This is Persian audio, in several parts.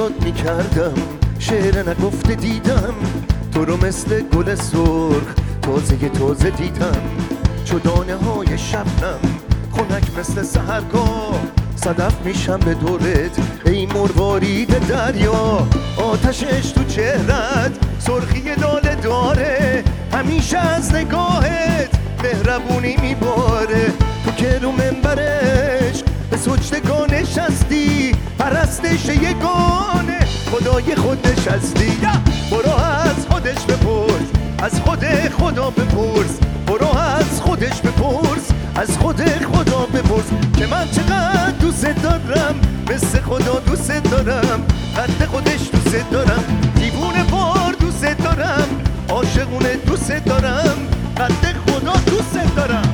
یاد میکردم، شعر نگفته دیدم، تو رو مثل گل سرخ تازه دیدم. چو دانه های شبنم خنک مثل سحرگاه، صدف میشم به دورت ای مروارید دریا. آتشش تو چهرت سرخی لاله داره، همیشه از نگاهت مهربونی میباره. تو که رو منبرش به سجدگاه نشستی، پرستش یگانه خدای خود نشستی. برو از خودش بپرس، از خود خدا بپرس، برو از خودش بپرس، از خود خدا بپرس که من چقدر دوست دارم، مثل خدا دوست دارم، قد خودش دوست دارم، دیوونه بار دوست دارم، عاشقونه دوست دارم، قد خدا دوست دارم.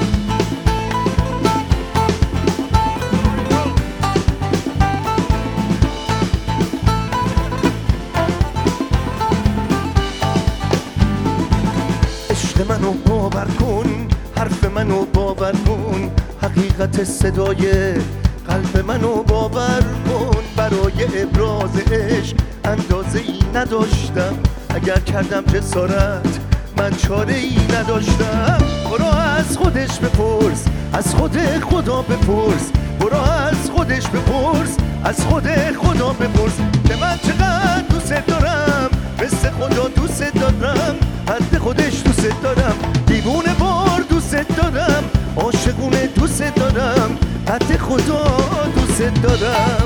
عشق منو باور کن، حرف منو باور کن، حقیقت صدای قلب منو باور کن. برای ابراز عشق اندازه ای نداشتم، اگر کردم جسارت من چاره ای نداشتم. برو از خودش بپرس، از خود خدا بپرس، برو از خودش بپرس، از خود خدا بپرس که من چقدر دوست دارم، مثل خدا دوست دارم، حد خودش دوست دارم، دیوونه بار دوست دارم، عاشقونه دوست دارم، حد خدا دوست دارم.